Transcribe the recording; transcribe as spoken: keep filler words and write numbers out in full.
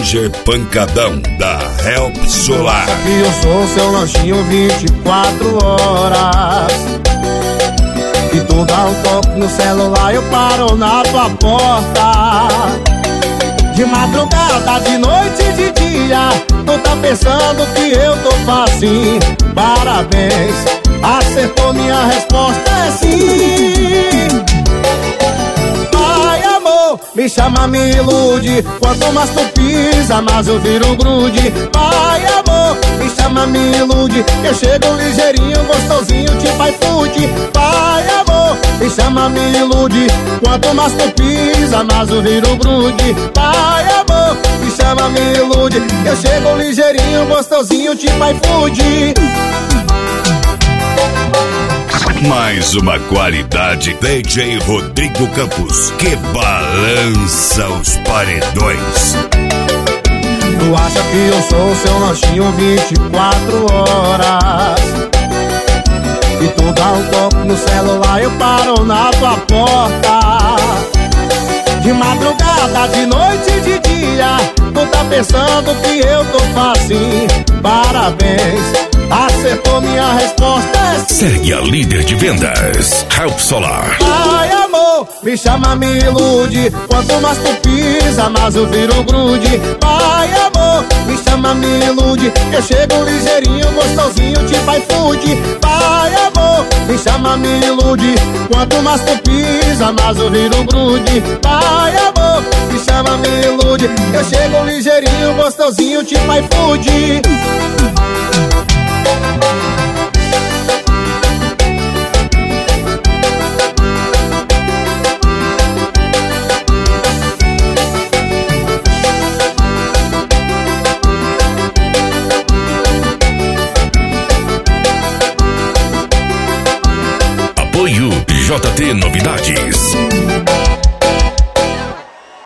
Roger Pancadão, da Help Solar. Que eu sou seu lanchinho vinte e quatro horas. E tu dá um toque no celular, eu paro na tua porta. De madrugada, de noite e de dia, tu tá pensando que eu tô facinho. Parabéns, acertou, minha resposta é sim. Ai, amor, me chama, me ilude. Quanto mais tu pisa, mais eu viro grude. Ai, amor, me chama, me ilude. Eu chego ligeirinho, gostosinho, tipo iFood. Ai, amor, me chama, me ilude. Quanto mais tu pisa, mais eu viro grude. Ai, amor, me chama, me ilude. Eu chego ligeirinho, gostosinho, tipo iFood. Mais uma qualidade, D J Rodrigo Campos, que balança os paredões. Tu acha que eu sou seu lanchinho vinte e quatro horas. E tu dá um toque no celular, eu paro na tua porta. De madrugada, de noite e de dia, tu tá pensando que eu tô facinho. Parabéns, acertou, minha resposta é sim. Segue a líder de vendas, Help Solar. Ai, amor, me chama, me ilude. Quanto mais tu pisa, mais eu viro grude. Ai, amor, me chama, me ilude. Eu chego ligeirinho, gostosinho, tipo iFood. Ai, amor, me chama, me ilude. Quanto mais tu pisa, mais eu viro grude. Ai, amor, me chama, me ilude. Eu chego ligeirinho, gostosinho, tipo iFood. Apoio J T Novidades.